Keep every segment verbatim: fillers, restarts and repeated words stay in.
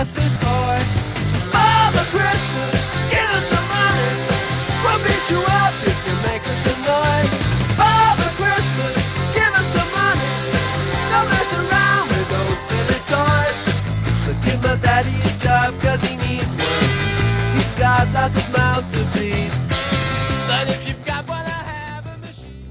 promises, boy. Father Christmas, give us some money. We'll beat you up if you make us annoyed. Father Christmas, give us some money. Don't mess around with those silly toys. But give my daddy a job cause he needs one. He's got lots of mouths to feed. But if you've got what I have, a machine.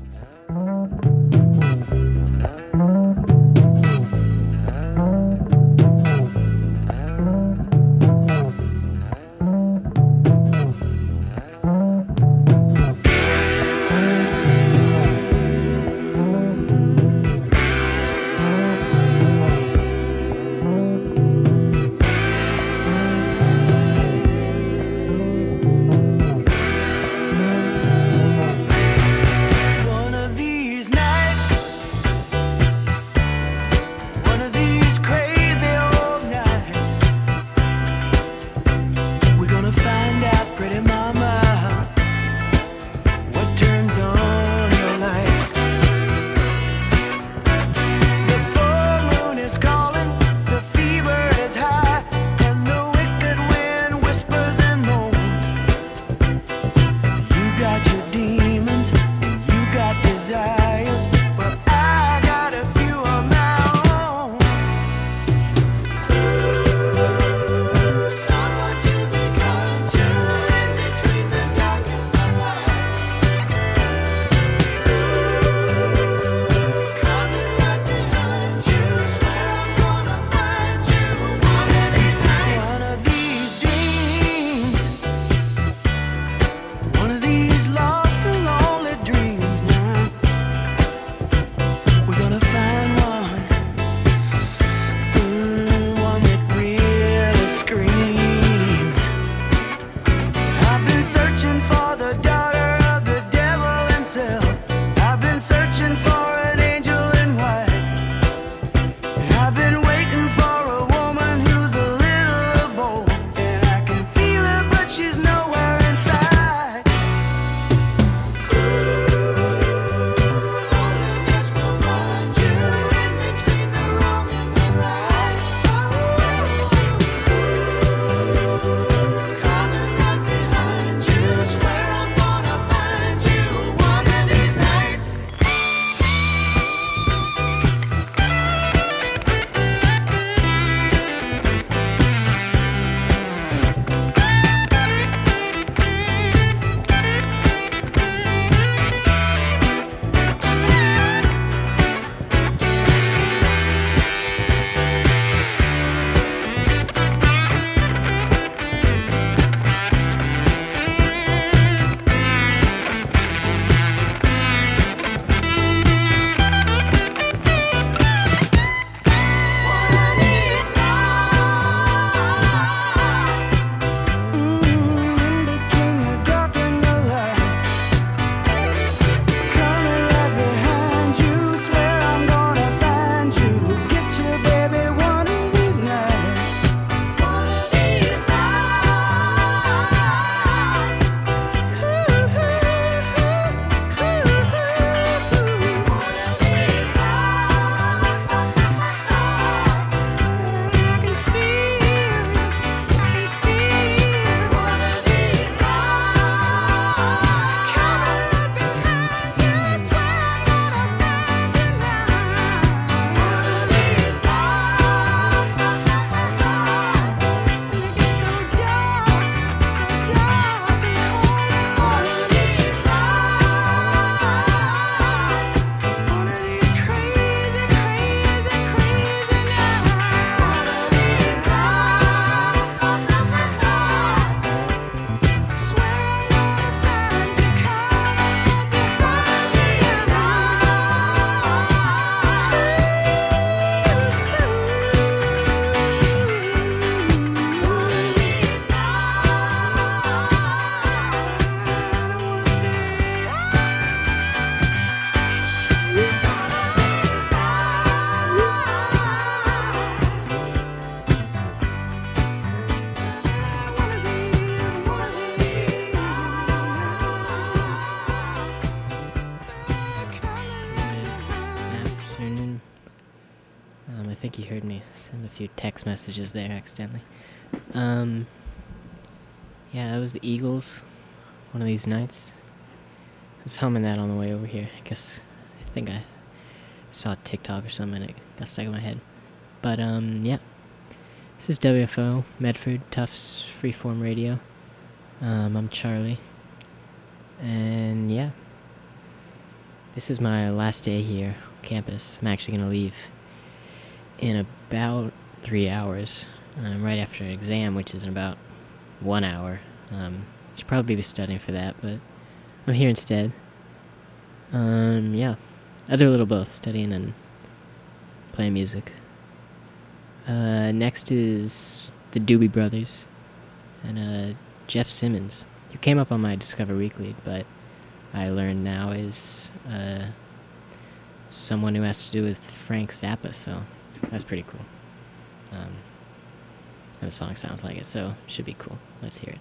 few text messages there accidentally. Um, yeah, that was the Eagles, One of These Nights. I was humming that on the way over here. I guess, I think I saw TikTok or something and it got stuck in my head. But, um, yeah. This is W F O, Medford, Tufts Freeform Radio. Um, I'm Charlie. And, yeah. This is my last day here on campus. I'm actually going to leave in about three hours, um, right after an exam, which is in about one hour. Um, should probably be studying for that, but I'm here instead. Um, yeah. I do a little both, studying and playing music. Uh, next is the Doobie Brothers and uh, Jeff Simmons, who came up on my Discover Weekly, but I learned now is uh, someone who has to do with Frank Zappa, so that's pretty cool. Um, and the song sounds like it, so it should be cool. Let's hear it.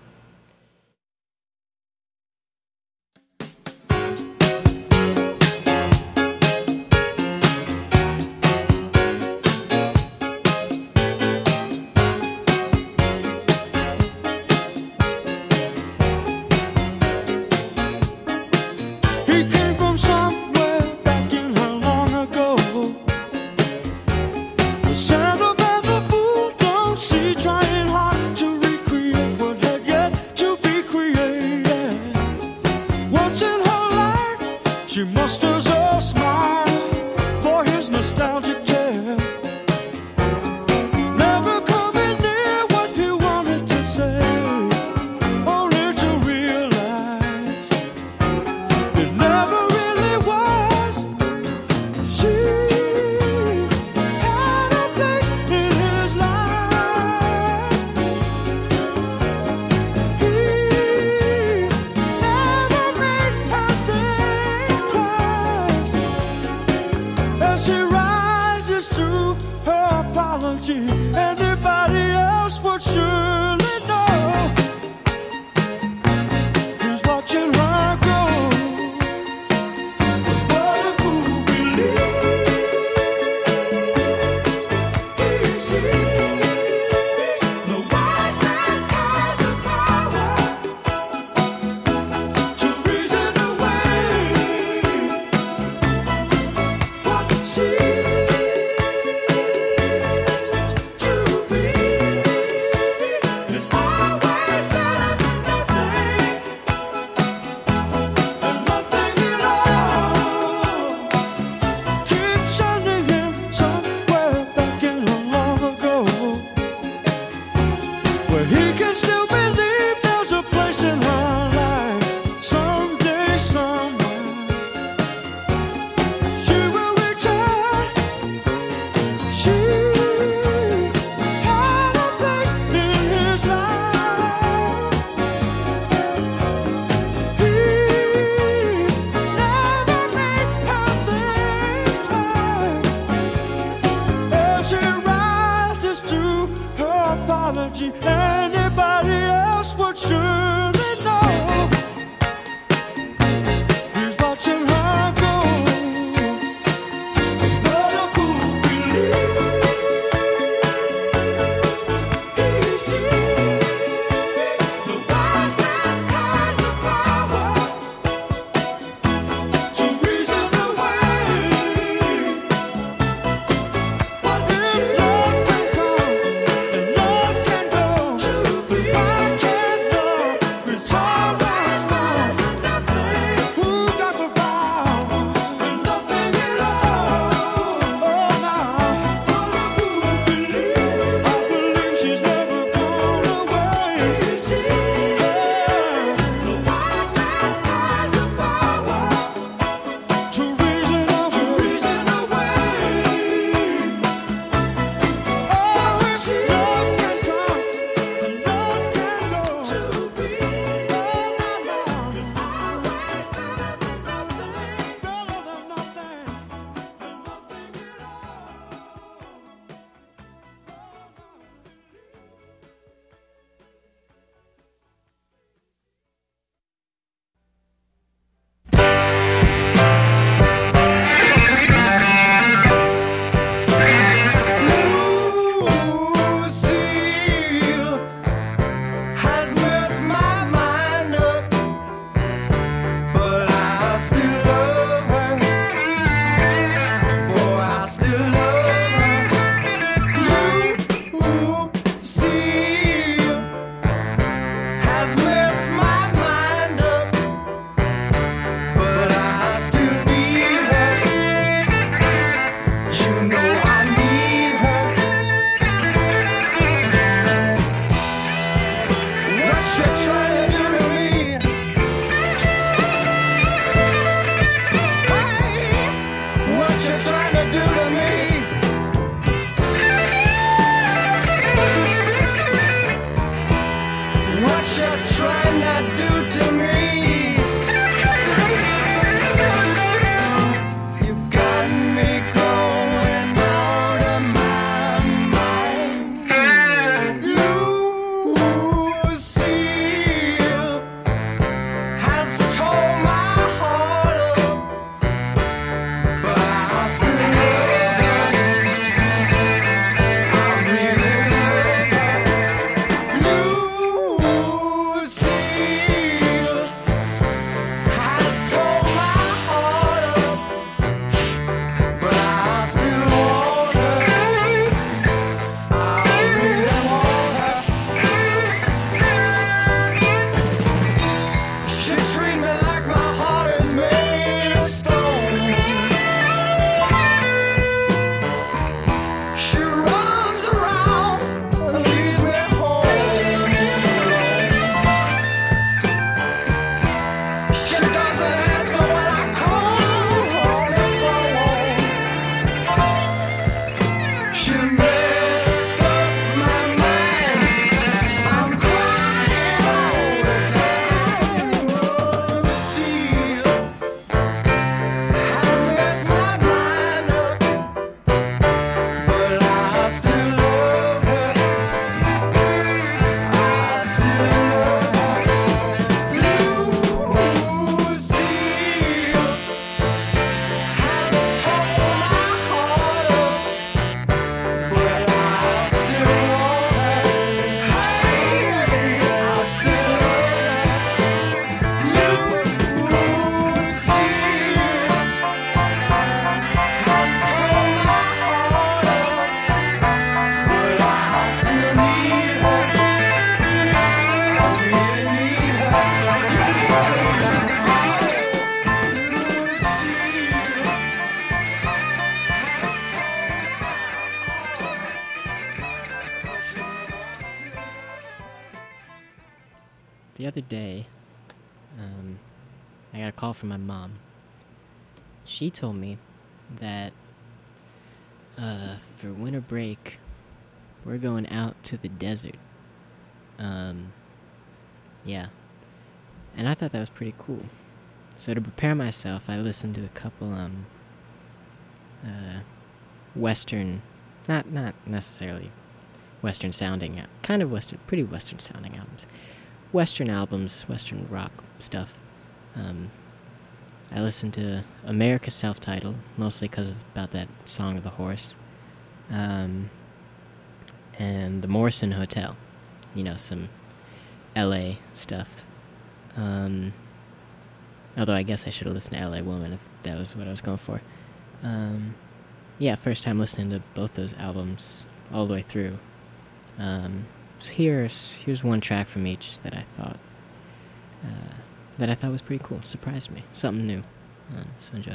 the other day, um, I got a call from my mom. She told me that uh, for winter break, we're going out to the desert. Um, yeah. And I thought that was pretty cool. So to prepare myself, I listened to a couple, um, uh, Western, not, not necessarily Western sounding, kind of Western, pretty Western sounding albums. Western albums, Western rock stuff. Um, I listened to America Self-Titled, mostly because it's about that Song of the Horse. Um, and the Morrison Hotel. You know, some L A stuff. Um, although I guess I should have listened to L A Woman if that was what I was going for. Um, yeah, first time listening to both those albums all the way through. Um, so here's here's one track from each that I thought uh, that I thought was pretty cool. Surprised me, something new. Um, so enjoy.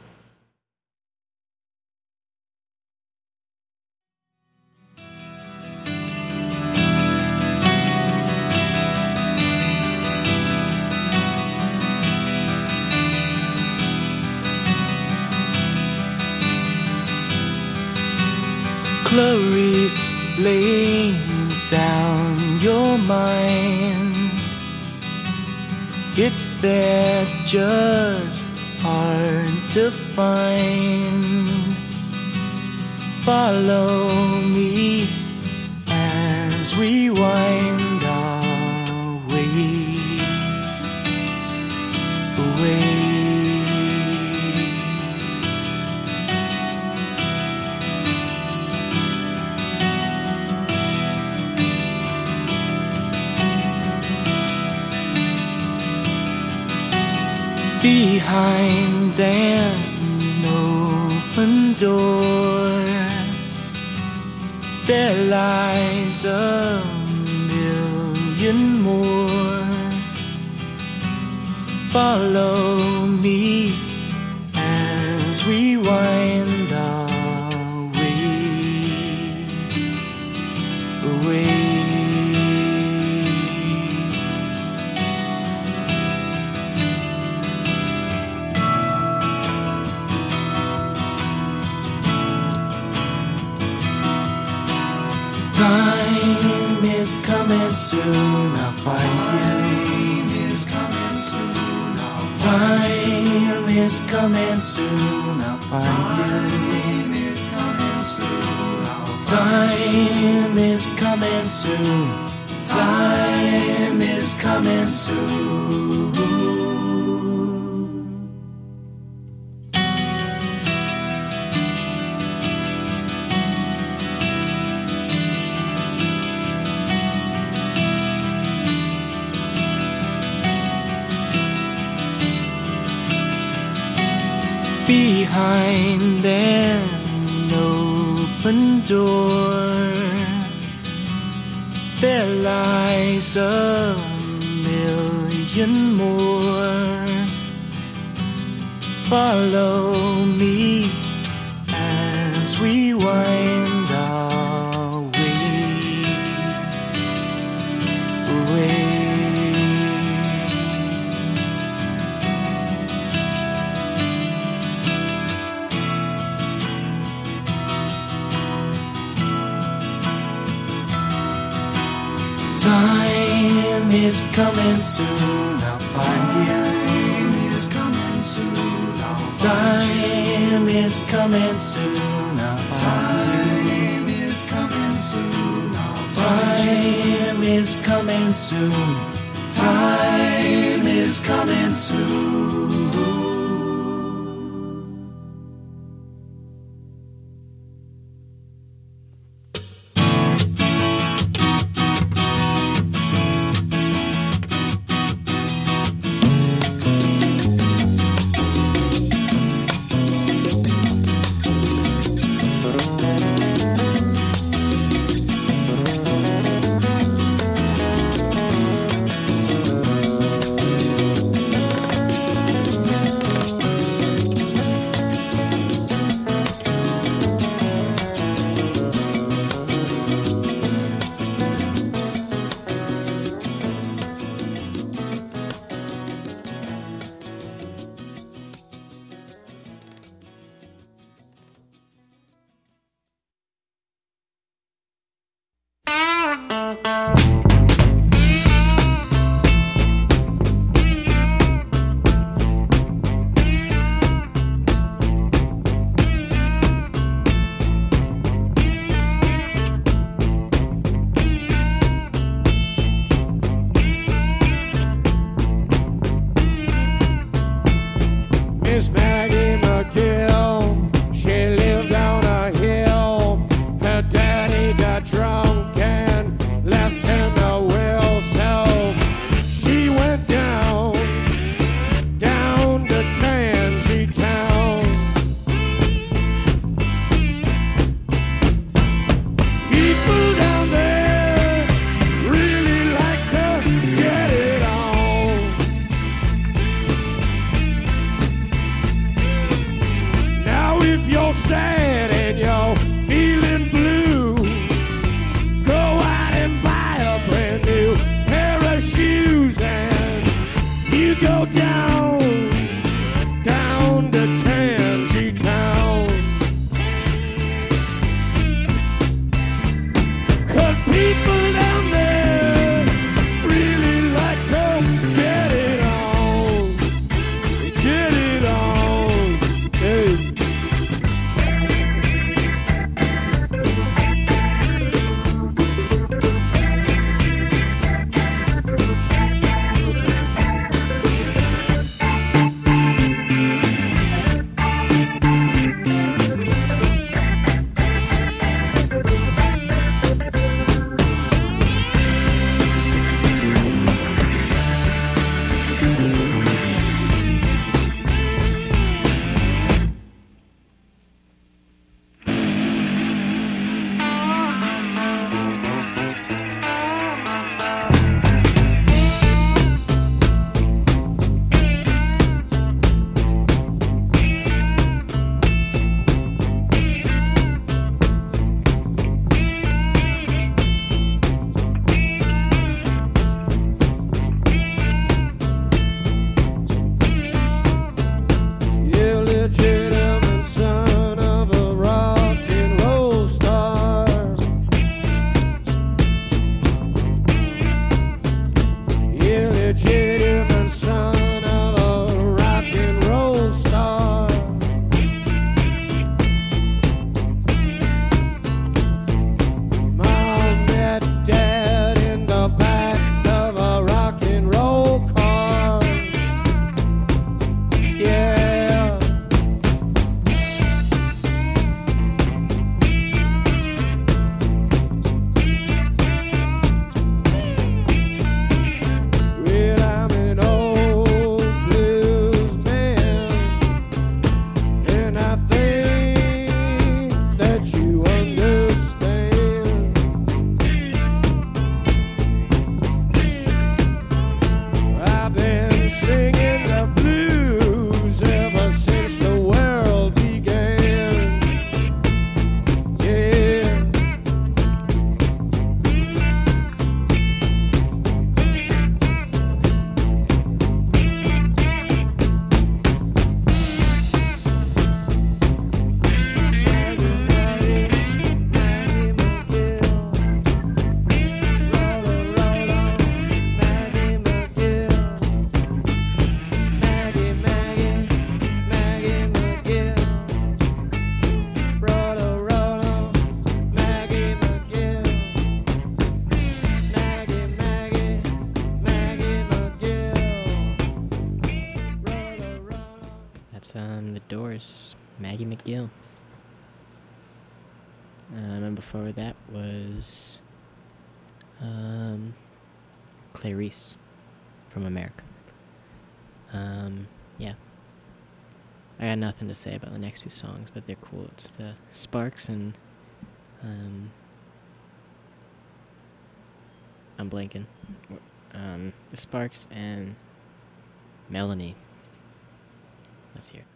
Clarice, laying down your mind. It's there, just hard to find. Follow me as we wind our way away. Behind an open door, there lies a million more. Follow me as we wind our way away. Time is coming soon, I'll find you. Time is coming soon, I'll find you. Time is coming soon, I'll find you. Time is coming soon, time is coming soon. Behind an open door, there lies a million more. Follow me as we wind our way away. Time is coming soon, I'll find you. Time is coming soon, I'll find you. Time is coming soon, I'll find you. Time is coming soon, I'll find you. Time is coming soon, time is coming soon. before that was um, Clarice from America. Um, yeah. I got nothing to say about the next two songs, but they're cool. It's the Sparks and um, I'm blanking. Um, the Sparks and Melanie. Let's hear it.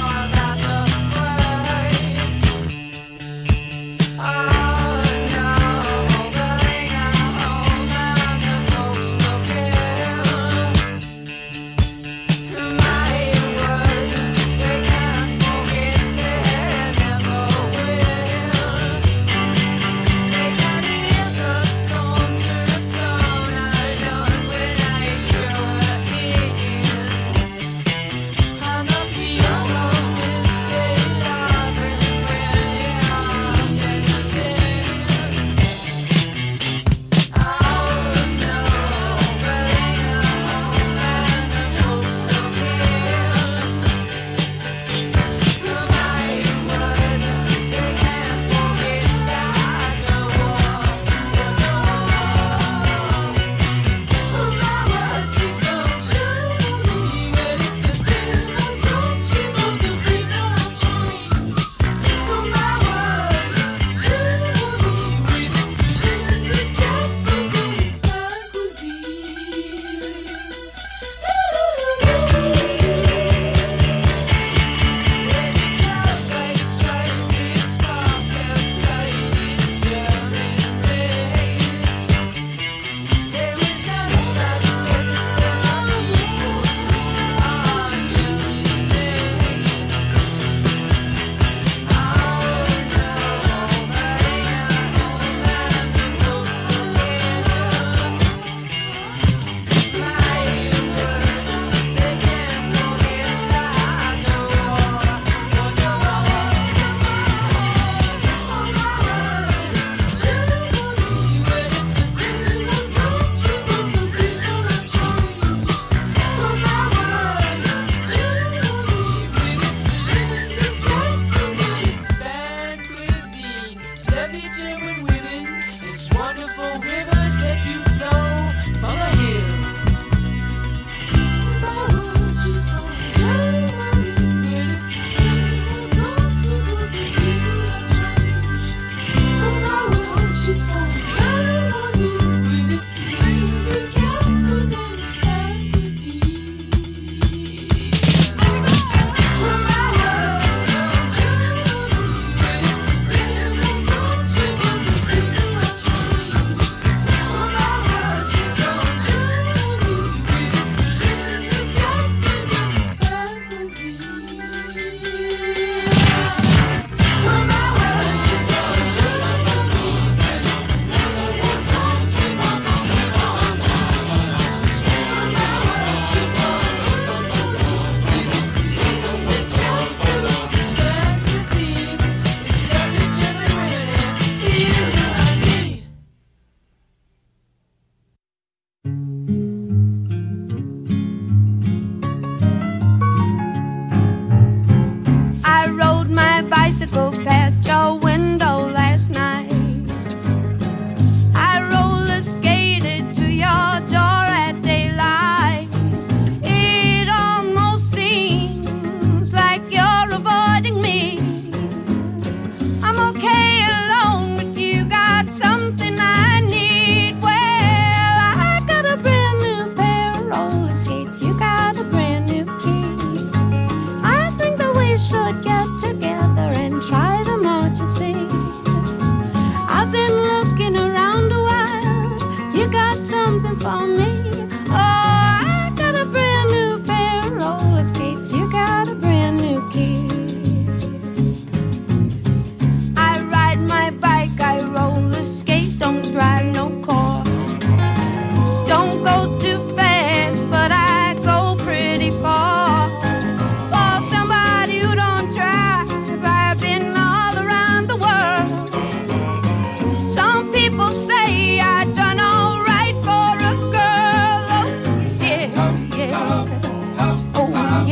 Oh, no.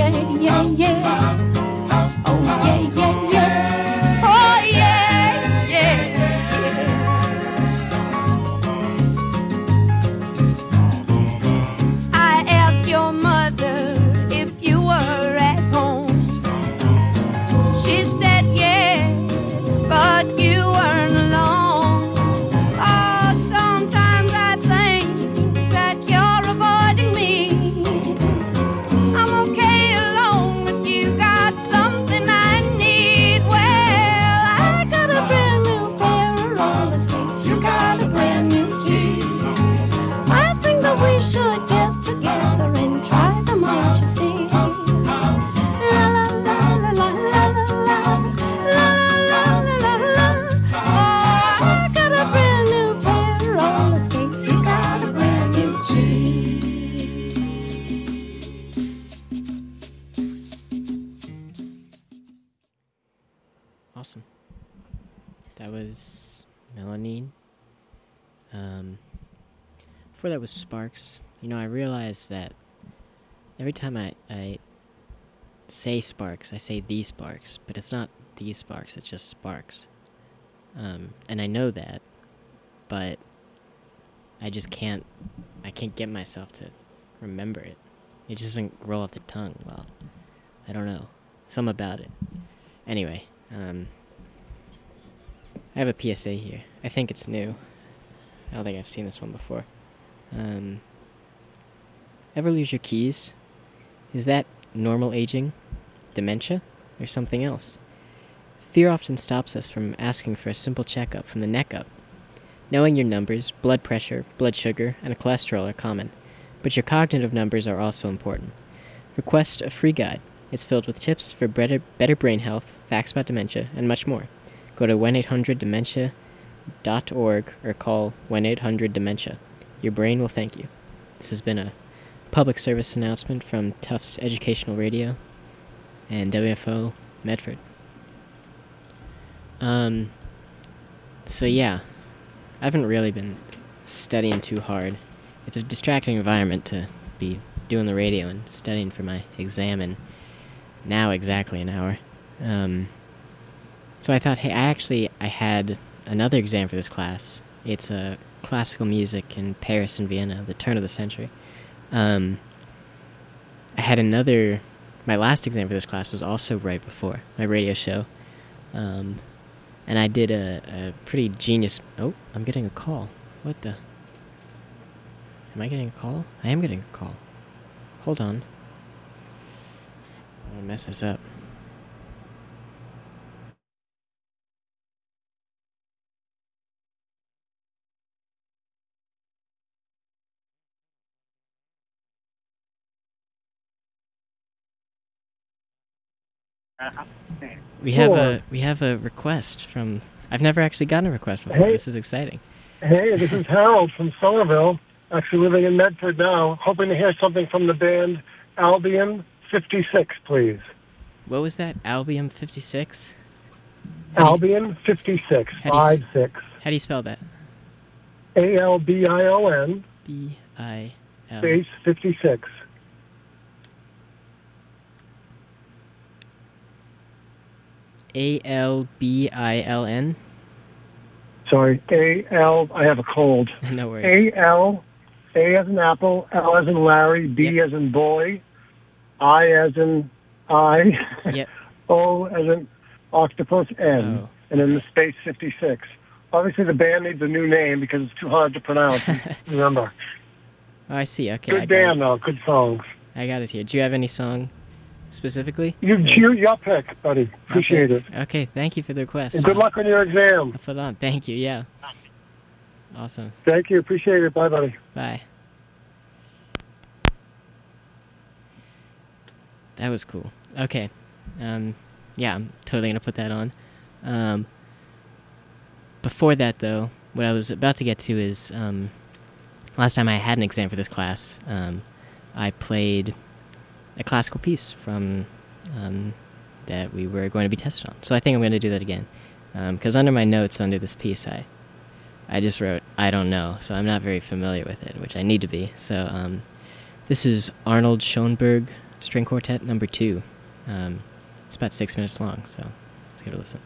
yeah, yeah, yeah. Oh, yeah, yeah, yeah. Oh, yeah, yeah, yeah. I asked your mother if you were at home. She said yes, but you weren't alone. Oh, sometimes I think that you're avoiding me. I'm okay alone, but you got something I need. Well, I got a brand new pair of roller skates. You got a brand new key. I think that we should get together and try them out, you see. La la la la la la la la la la la la. Oh, I got a brand new pair of roller skates. You got a brand new key. Awesome. That was Melanine. Um, before that was Sparks. You know, I realized that every time I, I say Sparks, I say the Sparks, but it's not the Sparks, it's just Sparks. Um, and I know that, but I just can't, I can't get myself to remember it. It just doesn't roll off the tongue well. I don't know. Something about it. Anyway, um, I have a P S A here. I think it's new. I don't think I've seen this one before. Um, ever lose your keys? Is that normal aging, dementia, or something else? Fear often stops us from asking for a simple checkup from the neck up. Knowing your numbers, blood pressure, blood sugar, and cholesterol are common, but your cognitive numbers are also important. Request a free guide. It's filled with tips for better, better brain health, facts about dementia, and much more. Go to one eight hundred dementia dot org or call one eight hundred dementia. Your brain will thank you. This has been a public service announcement from Tufts Educational Radio and W F O Medford. Um, so yeah, I haven't really been studying too hard. It's a distracting environment to be doing the radio and studying for my exam in now exactly an hour. Um, so I thought, hey, I actually, I had another exam for this class. It's a classical music in Paris and Vienna, the turn of the century. Um, I had another, my last exam for this class was also right before my radio show. Um, and I did a, a pretty genius, oh, I'm getting a call. What the? Am I getting a call? I am getting a call. Hold on. I'm gonna mess this up. We have Sure. a we have a request from. I've never actually gotten a request before. Hey. This is exciting. Hey, this is Harold from Somerville, actually living in Medford now, hoping to hear something from the band Albion fifty-six, please. What was that? Albion fifty-six? Albion fifty-six, How do you s- five six. How do you spell that? A L B I O N, B I L. space fifty-six. A L B I L N? Sorry, A L, I have a cold. No worries. A L, A as in apple, L as in Larry, B Yep. as in boy, I as in I, Yep. O as in octopus, N, Oh, and then the space fifty-six. Obviously, the band needs a new name because it's too hard to pronounce. Remember. Oh, I see. Okay. I Good got band, it. though. Good songs. I got it here. Do you have any song specifically? You, you, your pick, buddy. Appreciate okay. it. Okay. Thank you for the request. And good luck on your exam. I'll put it on. Thank you. Yeah. Awesome. Thank you. Appreciate it. Bye, buddy. Bye. That was cool. Okay. Um, yeah, I'm totally going to put that on. Um, before that, though, what I was about to get to is um, last time I had an exam for this class, um, I played a classical piece from um, that we were going to be tested on. So I think I'm going to do that again. Because um, under my notes under this piece, I I just wrote, I don't know, so I'm not very familiar with it, which I need to be. So um, this is Arnold Schoenberg, String Quartet number two. Um, it's about six minutes long, so let's give it a listen.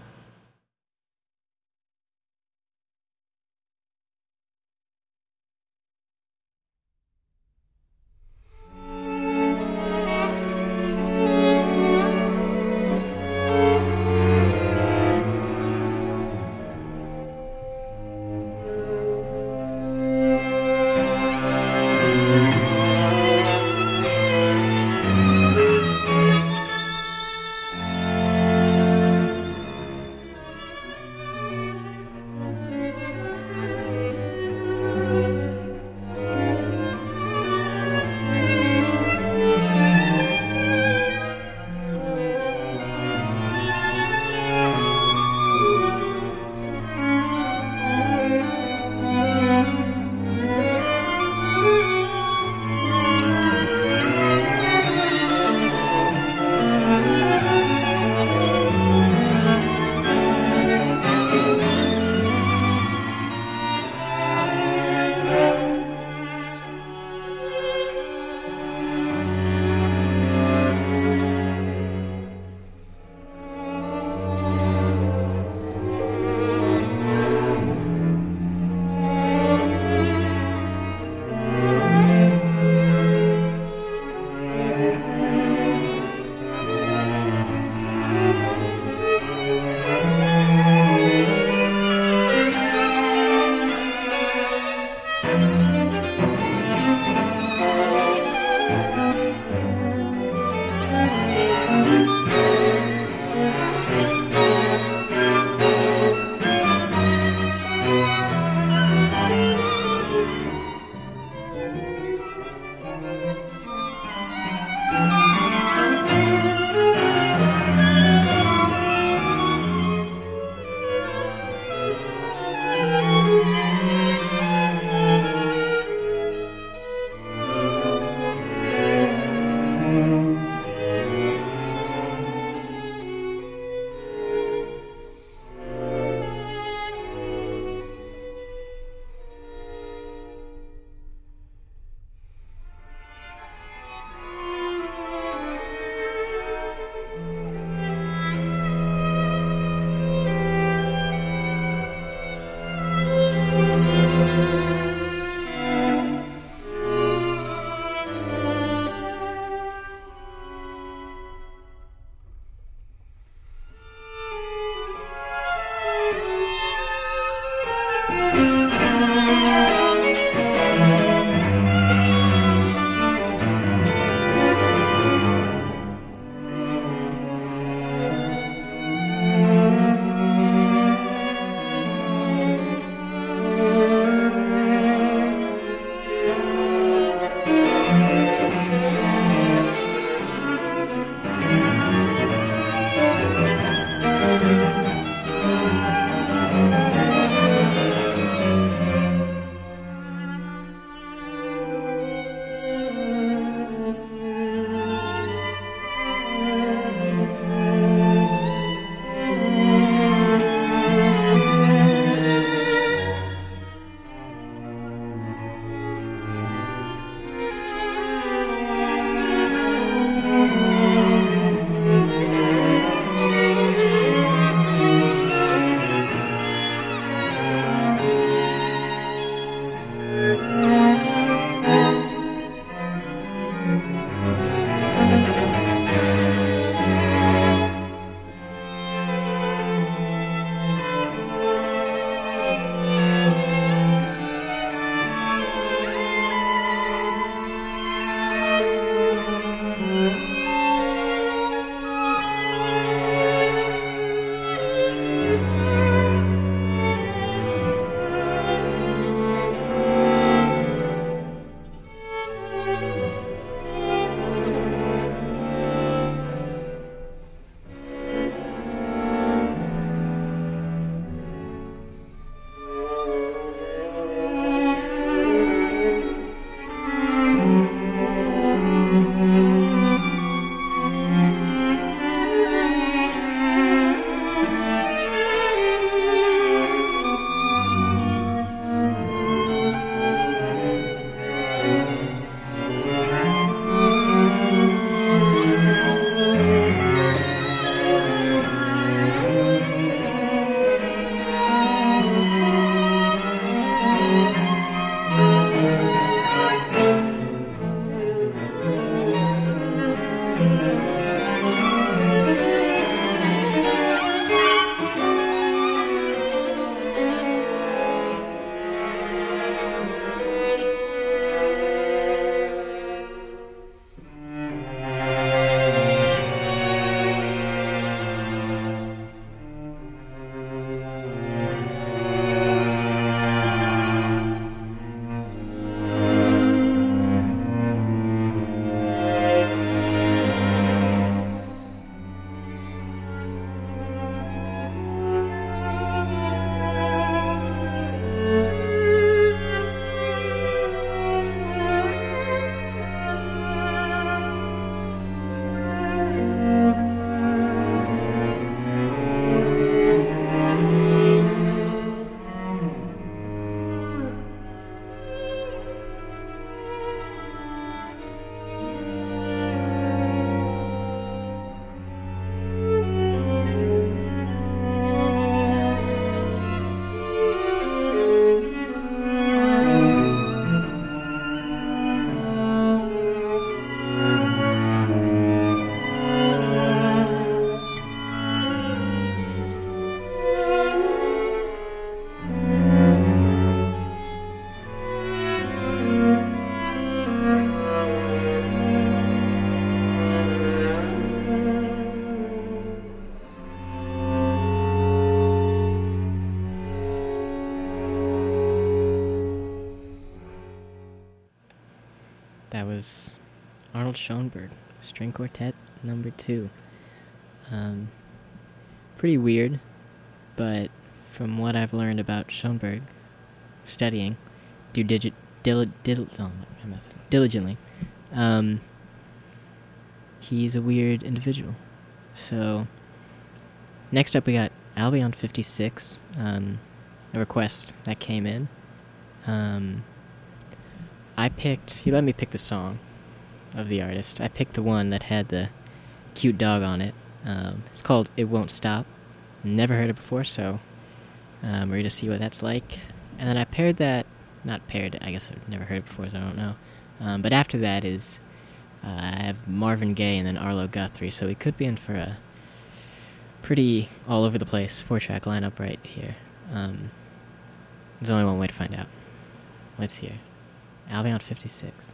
That was Arnold Schoenberg, String Quartet number two. Um, pretty weird, but from what I've learned about Schoenberg, studying, do digit, dil, dil, oh, I messed up, diligently, um, he's a weird individual. So, next up we got Albion fifty-six, um, a request that came in. Um, I picked, he let me pick the song of the artist. I picked the one that had the cute dog on it. Um, it's called It Won't Stop. Never heard it before, so um, we're going to see what that's like. And then I paired that, not paired, I guess I've never heard it before, so I don't know. Um, but after that is, uh, I have Marvin Gaye and then Arlo Guthrie, so we could be in for a pretty all over the place four-track lineup right here. Um, there's only one way to find out. Let's hear Albion fifty-six.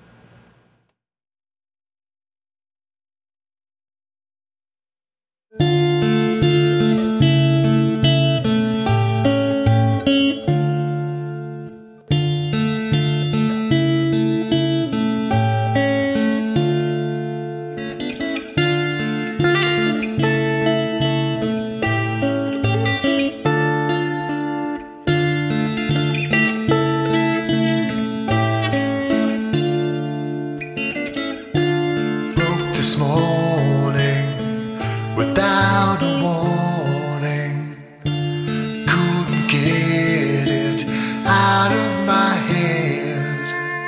This morning, without a warning, couldn't get it out of my head.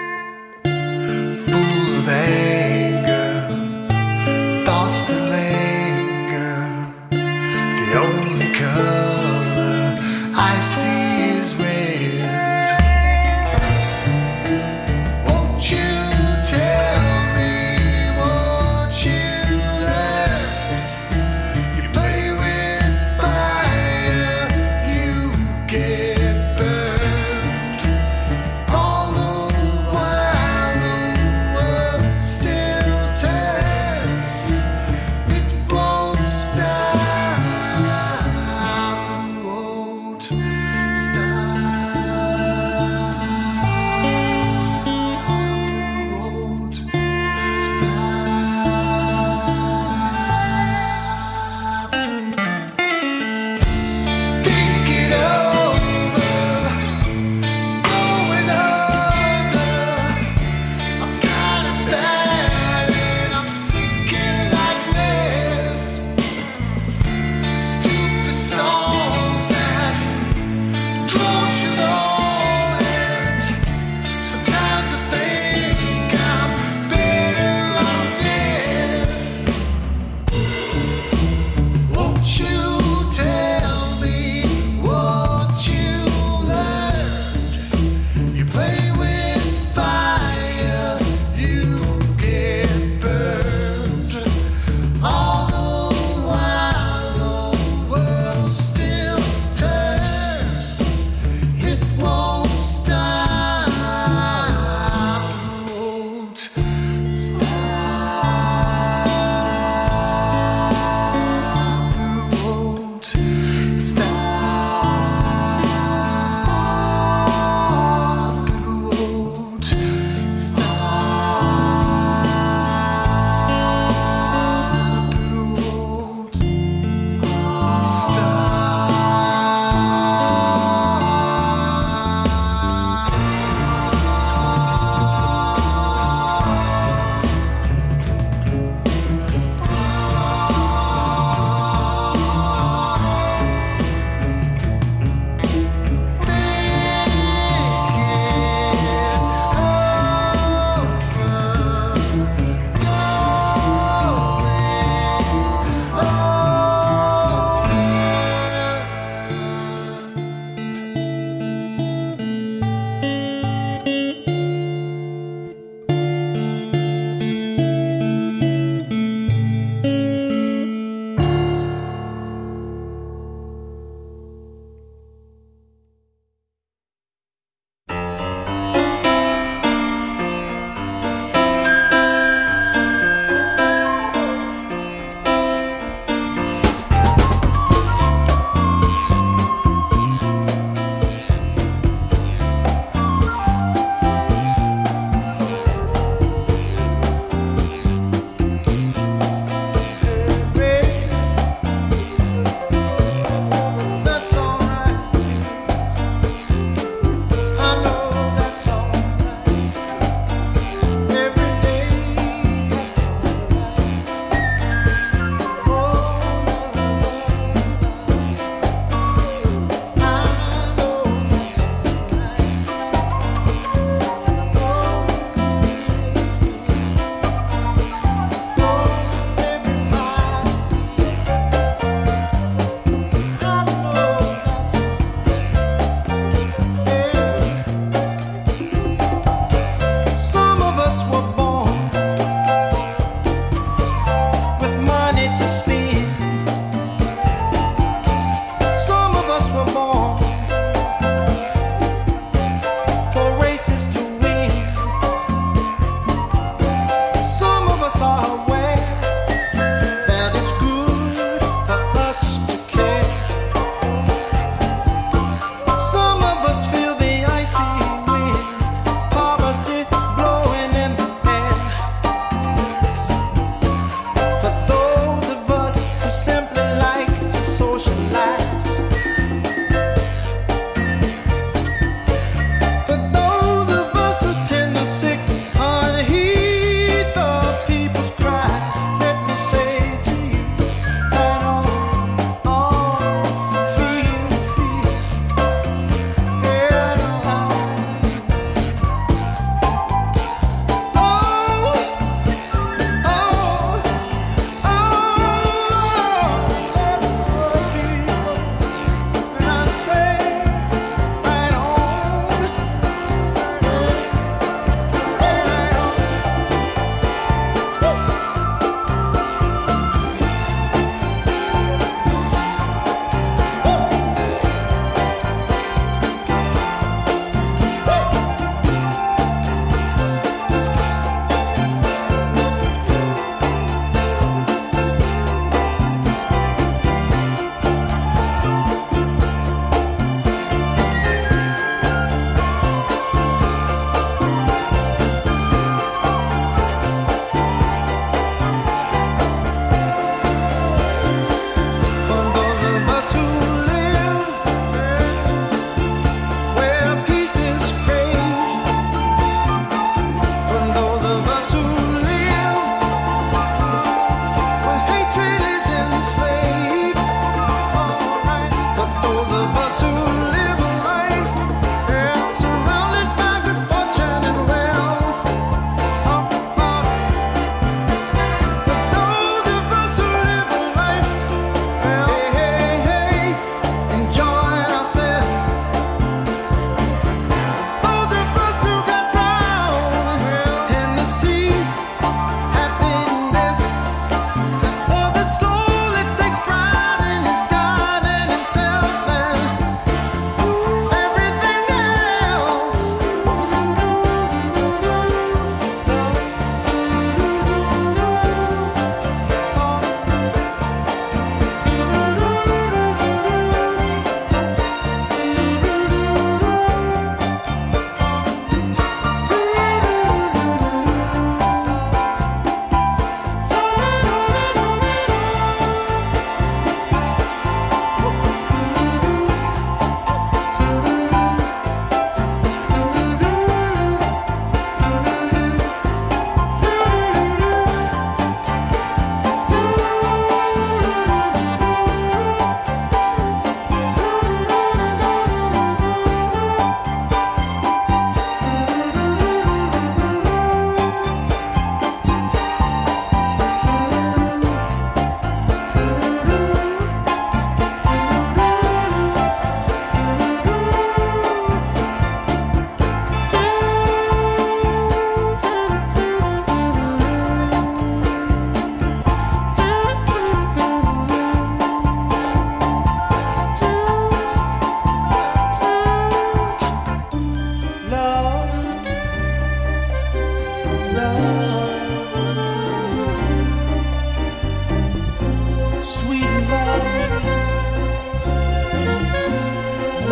Full of anger, thoughts that linger. The only color I see is red. Won't you tell me what you learned? You play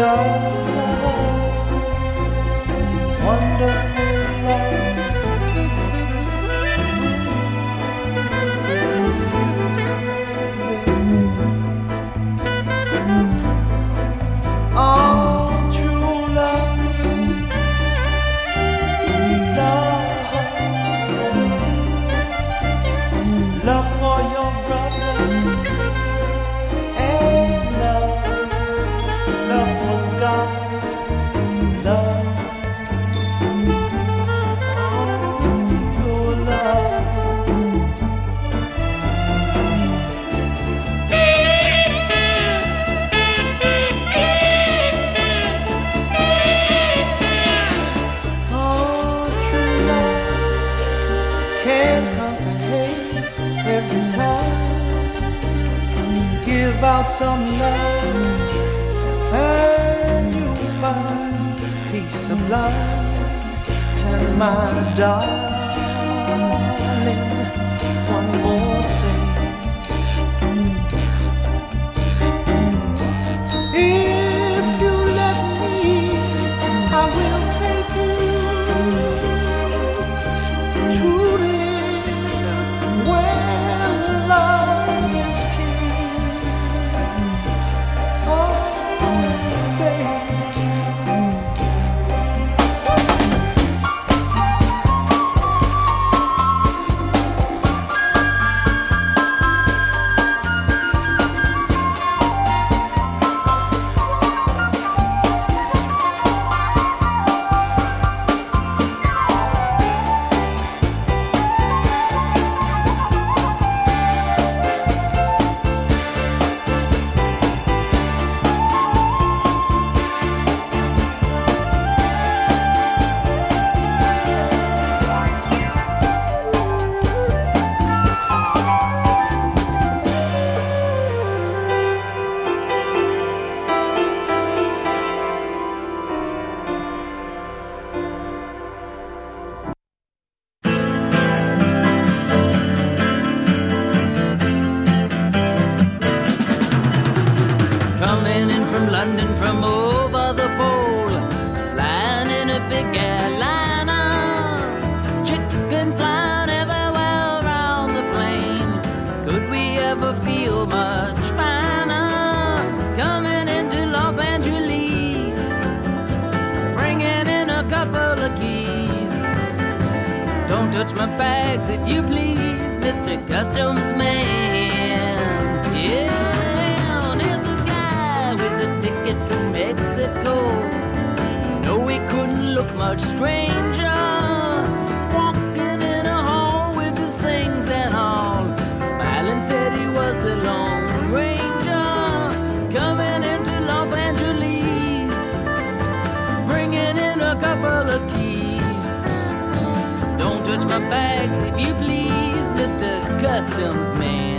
Out some love and you'll find peace of mind. And my darling, one more thing. If you let me, I will take you to live where love is king. Touch my bags if you please, Mister Customs Man. Yeah, there's a guy with a ticket to Mexico. No, he couldn't look much stranger. Walking in a hall with his things and all. Smiling said he was the Lone Ranger. Coming into Los Angeles. Bringing in a couple of keys. Touch my bags if you please, Mister Customs Man.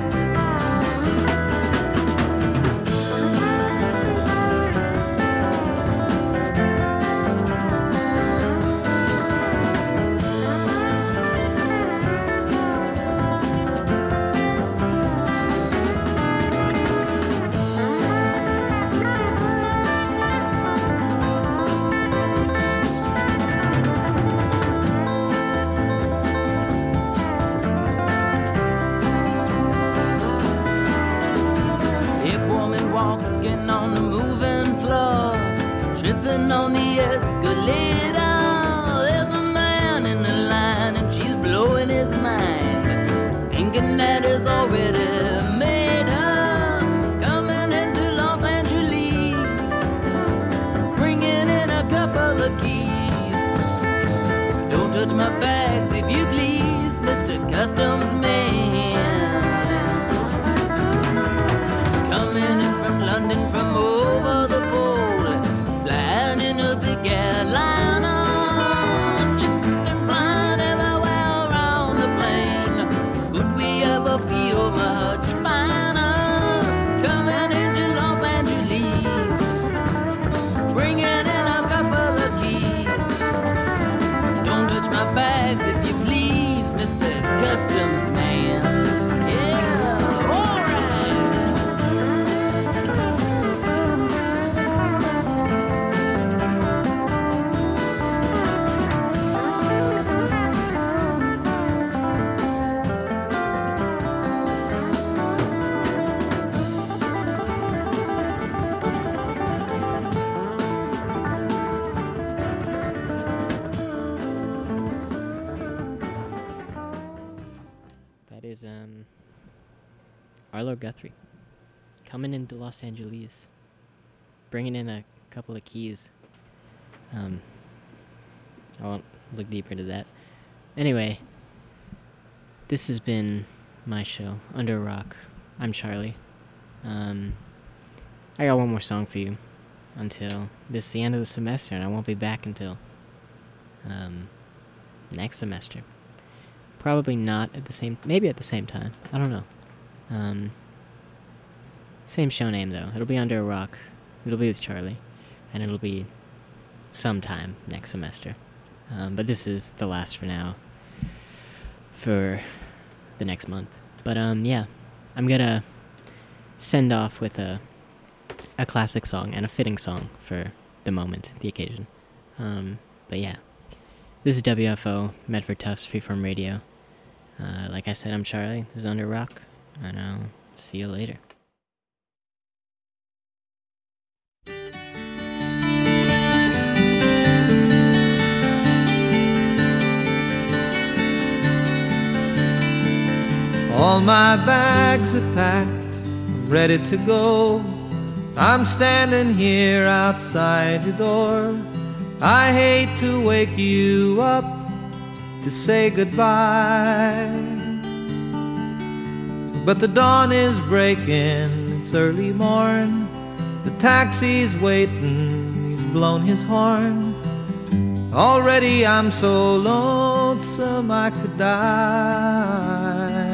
Walking on the moving floor, tripping on the escalator. There's a man in the line and she's blowing his mind, thinking that he's already made her. Coming into Los Angeles, bringing in a couple of keys. Don't touch my bags if you please, Mister Customs Man. Coming in from London, from Arlo Guthrie. Coming into Los Angeles. Bringing in a couple of keys. Um, I won't look deeper into that. Anyway, this has been my show, Under a Rock. I'm Charlie. Um, I got one more song for you until this is the end of the semester, and I won't be back until um, next semester. Probably not at the same, maybe at the same time. I don't know. Um, same show name though. It'll be Under a Rock. It'll be with Charlie, and it'll be sometime next semester. Um, but this is the last for now, for the next month. But um, yeah, I'm gonna send off with a a classic song and a fitting song for the moment, the occasion. Um, but yeah, this is W F O, Medford Tufts Freeform Radio. Uh, like I said, I'm Charlie. This is Under Rock, and I'll see you later. All my bags are packed, I'm ready to go. I'm standing here outside your door. I hate to wake you up to say goodbye, but the dawn is breaking, it's early morn. The taxi's waiting, he's blown his horn. Already I'm so lonesome I could die.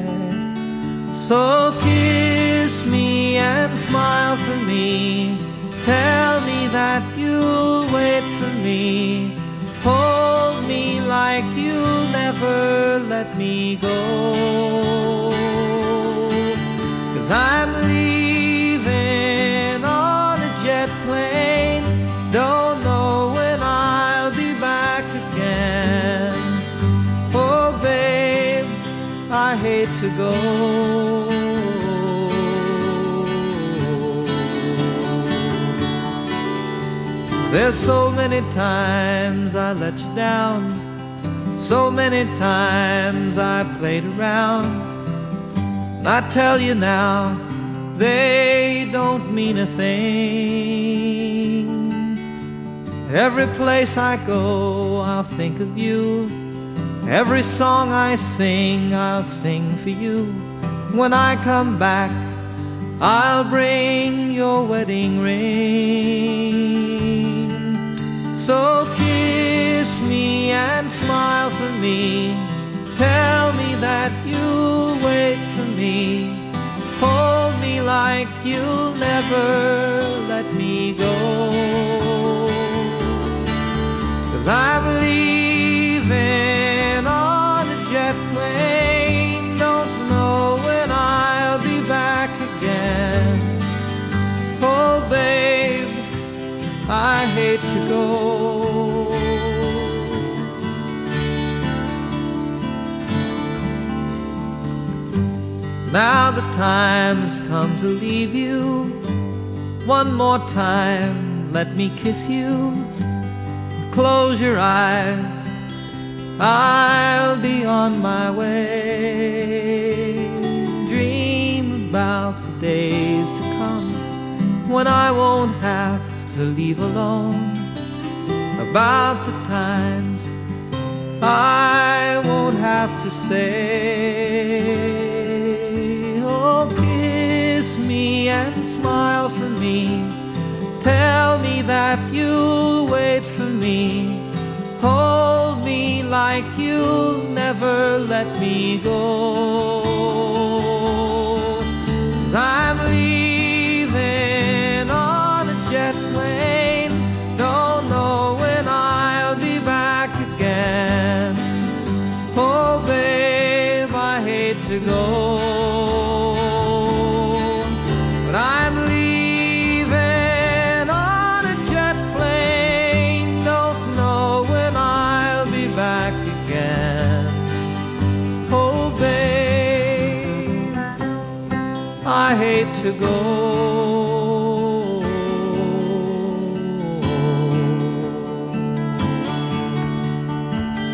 So kiss me and smile for me. Tell me that you'll wait for me. Hold me like you'll never let me go. 'Cause I'm leaving on a jet plane. Don't know when I'll be back again. Oh babe, I hate to go. There's so many times I let you down, so many times I played around. And I tell you now, they don't mean a thing. Every place I go, I'll think of you. Every song I sing, I'll sing for you. When I come back, I'll bring your wedding ring. So kiss me and smile for me. Tell me that you'll wait for me. Hold me like you'll never let me go. 'Cause I'm leaving on a jet plane. Don't know when I'll be back again. Oh babe, I hate to go. Now the time's come to leave you. One more time, let me kiss you. Close your eyes, I'll be on my way. Dream about the days to come when I won't have to leave alone. About the times I won't have to say. Oh, kiss me and smile for me. Tell me that you'll wait for me. Hold me like you'll never let me go. 'Cause I'm leaving on a jet plane. Don't know when I'll be back again. Oh babe, I hate to go. I hate to go.